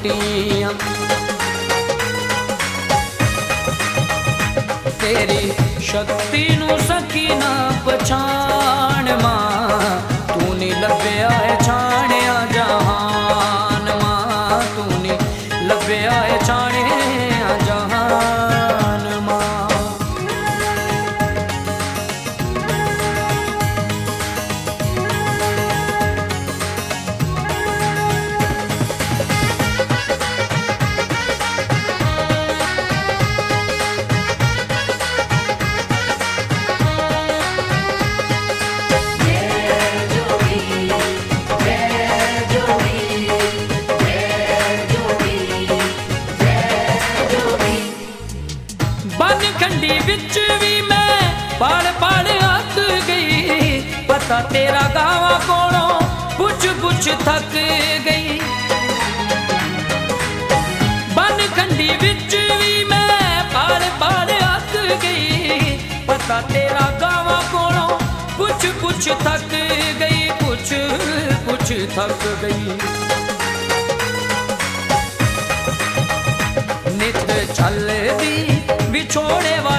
टुटियां। तेरी शक्ति नू सकी ना पछाण मां, तू नी लभ्या है छाणिया जहान मां, तू नी लभ्या है छाणिया जहान मां। बनखंडी विच भी मैं पढ़ पढ़ अक गई, पता तेरा गावा कोलों पुछ थक गई। बनखंडी विच भी मैं पढ़ पढ़ अक गई, पता तेरा गावा कोलों पुछ थक गई, पुछ थक गई। नित चल दी विछोड़े